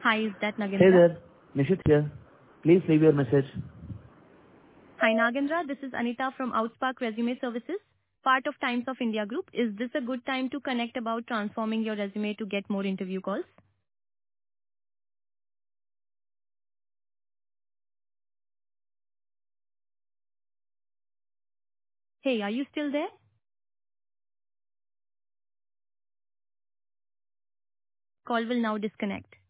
Hi, is that Hey Nagendra? there, Nishit here. Please leave your message. Hi, Nagendra. This is Anita from Outspark Resume Services, part of Times of India Group. Is this a good time to connect about transforming your resume to get more interview calls? Hey, are you still there? Call will now disconnect.